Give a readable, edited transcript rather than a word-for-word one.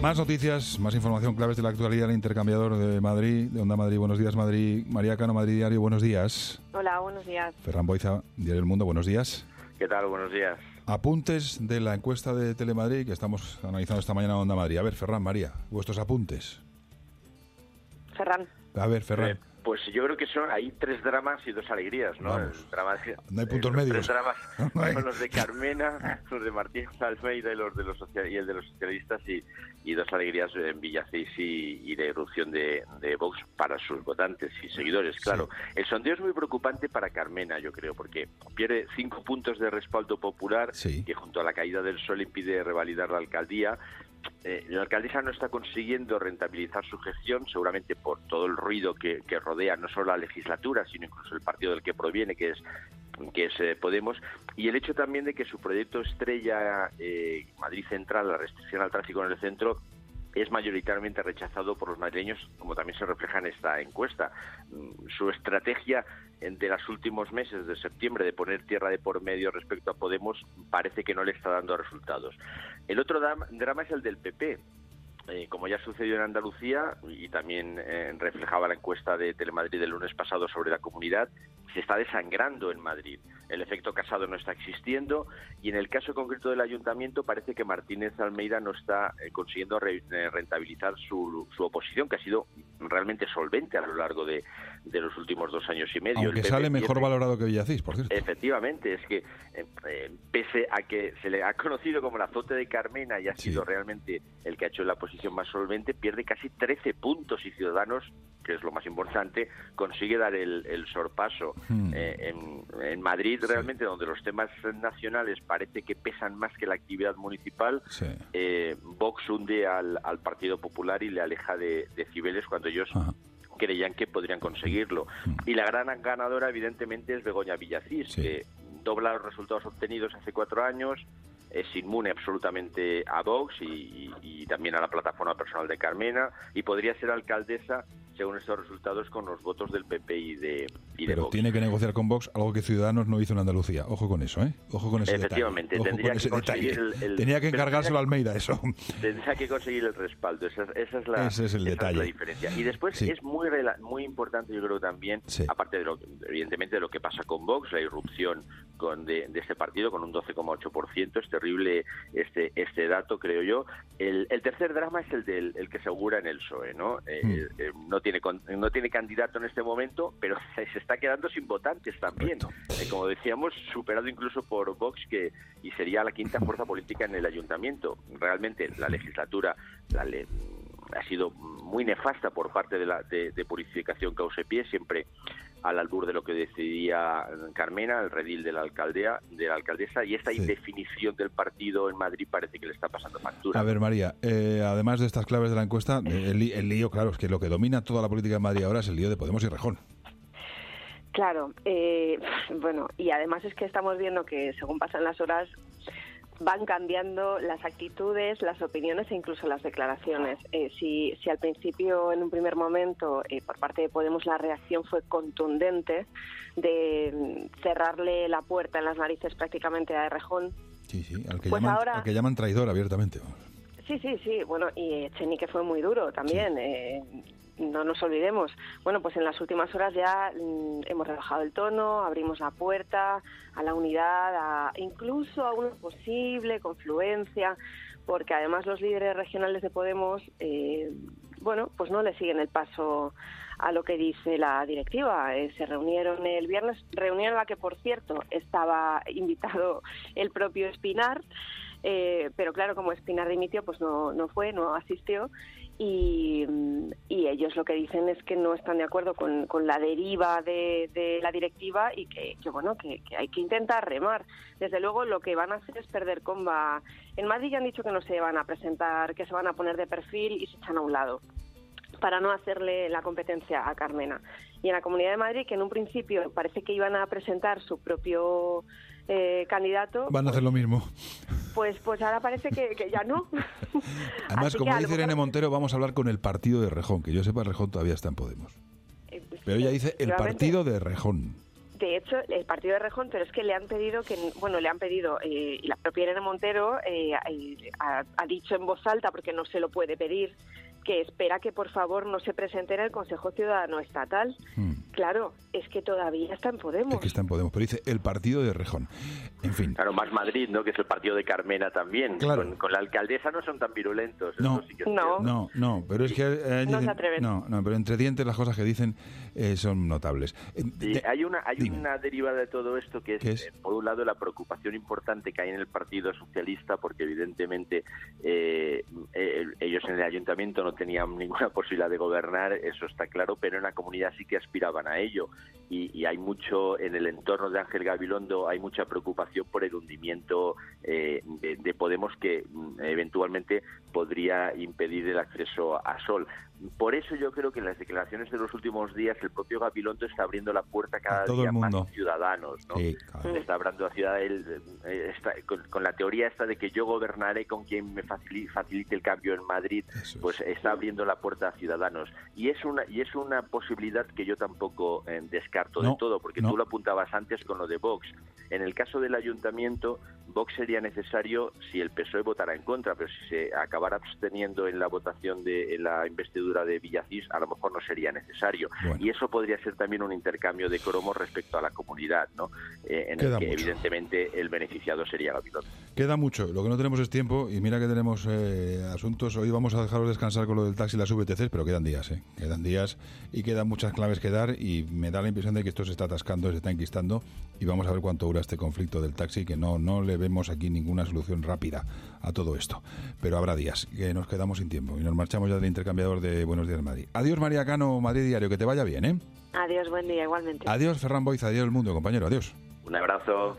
Más noticias, más información, claves de la actualidad, el intercambiador de Madrid, de Onda Madrid. Buenos días, Madrid. María Cano, Madrid Diario, buenos días. Hola, buenos días. Ferran Boiza, Diario El Mundo, buenos días. ¿Qué tal? Buenos días. Apuntes de la encuesta de Telemadrid que estamos analizando esta mañana en Onda Madrid. A ver, Ferran, María, vuestros apuntes. Ferran. A ver, Ferran. Pues yo creo que hay 3 dramas y 2 alegrías, ¿no? No hay puntos medios. Los 3 dramas son los de Carmena, los de Martín Almeida y el de los socialistas y 2 alegrías en Villacís y de irrupción de Vox para sus votantes y seguidores, claro. Sí. El sondeo es muy preocupante para Carmena, yo creo, porque pierde 5 puntos de respaldo popular, que junto a la caída del PSOE impide revalidar la alcaldía. La alcaldesa no está consiguiendo rentabilizar su gestión, seguramente por todo el ruido que rodea no solo la legislatura, sino incluso el partido del que proviene, que es Podemos, y el hecho también de que su proyecto estrella, Madrid Central, la restricción al tráfico en el centro, es mayoritariamente rechazado por los madrileños, como también se refleja en esta encuesta. Su estrategia de los últimos meses de septiembre de poner tierra de por medio respecto a Podemos parece que no le está dando resultados. El otro drama es el del PP. Como ya sucedió en Andalucía y también reflejaba la encuesta de Telemadrid del lunes pasado sobre la comunidad, se está desangrando en Madrid. El efecto Casado no está existiendo y en el caso concreto del ayuntamiento parece que Martínez Almeida no está consiguiendo rentabilizar su oposición, que ha sido realmente solvente a lo largo de los últimos 2 años y medio. Aunque sale mejor valorado que Villacís, por cierto. Efectivamente, es que pese a que se le ha conocido como el azote de Carmena y ha sido realmente el que ha hecho la oposición más solvente, pierde casi 13 puntos y Ciudadanos, que es lo más importante, consigue dar el sorpaso. En Madrid, realmente, donde los temas nacionales parece que pesan más que la actividad municipal, Vox hunde al Partido Popular y le aleja de Cibeles cuando ellos creían que podrían conseguirlo. Y la gran ganadora, evidentemente, es Begoña Villacís, que dobla los resultados obtenidos hace 4 años, es inmune absolutamente a Vox y también a la plataforma personal de Carmena, y podría ser alcaldesa según estos resultados con los votos del PP y de Pero Vox. Tiene que negociar con Vox, algo que Ciudadanos no hizo en Andalucía. Ojo con eso, ¿eh? Ojo con ese Efectivamente, detalle. tendría que conseguir Tenía que encargárselo a Almeida, eso. Tendría que conseguir el respaldo, esa es el detalle. Es la diferencia. Y después es muy importante, yo creo también, aparte de evidentemente de lo que pasa con Vox, la irrupción de este partido con un 12,8%, es terrible este dato, creo yo. El tercer drama es el que se augura en el PSOE, ¿no? No tiene candidato en este momento, pero se está quedando sin votantes también. Como decíamos, superado incluso por Vox, y sería la 5ª fuerza política en el ayuntamiento. Realmente la legislatura ha sido muy nefasta por parte de Purificación Causepié, siempre al albur de lo que decidía Carmena, el redil de la alcaldesa, y esta indefinición del partido en Madrid parece que le está pasando factura. A ver, María, además de estas claves de la encuesta, el lío, claro, es que lo que domina toda la política en Madrid ahora es el lío de Podemos y Rejón. Claro, bueno, y además es que estamos viendo que según pasan las horas van cambiando las actitudes, las opiniones e incluso las declaraciones. Si al principio, en un primer momento, por parte de Podemos la reacción fue contundente de cerrarle la puerta en las narices prácticamente a Errejón. Sí, al que llaman traidor abiertamente. Sí, bueno, y Echenique fue muy duro también. No nos olvidemos. Bueno, pues en las últimas horas ya hemos rebajado el tono, abrimos la puerta a la unidad, incluso a una posible confluencia, porque además los líderes regionales de Podemos, pues no le siguen el paso a lo que dice la directiva. Se reunieron el viernes, reunión a la que, por cierto, estaba invitado el propio Espinar, pero claro, como Espinar dimitió, pues no asistió. Y ellos lo que dicen es que no están de acuerdo con la deriva de la directiva y que hay que intentar remar. Desde luego lo que van a hacer es perder comba. En Madrid ya han dicho que no se van a presentar, que se van a poner de perfil y se echan a un lado para no hacerle la competencia a Carmena. Y en la Comunidad de Madrid, que en un principio parece que iban a presentar su propio candidato... Van a hacer lo mismo. Pues ahora parece que ya no. Además, como dice Irene Montero, vamos a hablar con el partido de Rejón, que yo sepa, Rejón todavía está en Podemos. Pero ella dice el partido de Rejón. De hecho, el partido de Rejón, pero es que le han pedido y la propia Irene Montero ha dicho en voz alta, porque no se lo puede pedir, que espera que por favor no se presente en el Consejo Ciudadano Estatal. Claro, es que todavía está en Podemos. Es que está en Podemos, pero dice el partido de Rejón. En fin. Claro, más Madrid, ¿no? Que es el partido de Carmena también. Claro. Con la alcaldesa no son tan virulentos. No, eso sí que es no, pero es que... no se atreven. No, pero entre dientes las cosas que dicen son notables. Sí, hay una derivada de todo esto que es, por un lado, la preocupación importante que hay en el Partido Socialista, porque evidentemente ellos en el ayuntamiento no tenían ninguna posibilidad de gobernar, eso está claro, pero en la comunidad sí que aspiraban a ello. Y hay mucho, en el entorno de Ángel Gabilondo, hay mucha preocupación por el hundimiento de Podemos, que eventualmente podría impedir el acceso a Sol. Por eso yo creo que en las declaraciones de los últimos días el propio Gabilondo está abriendo la puerta cada día más a Ciudadanos, ¿no? Sí, claro. Está hablando a Ciudadanos con la teoría esta de que yo gobernaré con quien me facilite el cambio en Madrid. Eso pues está abriendo la puerta a Ciudadanos. Y es una posibilidad que yo tampoco descarto de todo, porque tú lo apuntabas antes con lo de Vox. En el caso del ayuntamiento, Vox sería necesario si el PSOE votara en contra, pero si se acabara absteniendo en la votación en la investidura de Villacís, a lo mejor no sería necesario. Bueno. Y eso podría ser también un intercambio de cromos respecto a la comunidad, ¿no? En el que evidentemente el beneficiado sería Gabilondo. Queda mucho, lo que no tenemos es tiempo, y mira que tenemos asuntos. Hoy vamos a dejaros descansar con lo del taxi y las VTCs, pero quedan días, quedan días y quedan muchas claves que dar, y me da la impresión de que esto se está atascando, se está enquistando, y vamos a ver cuánto dura este conflicto del taxi, que no le vemos aquí ninguna solución rápida a todo esto, pero habrá días que nos quedamos sin tiempo y nos marchamos ya del intercambiador de Buenos Días Madrid. Adiós, María Cano, Madrid Diario, que te vaya bien, Adiós, buen día, igualmente. Adiós, Ferran Boiz, adiós El Mundo, compañero, adiós. Un abrazo.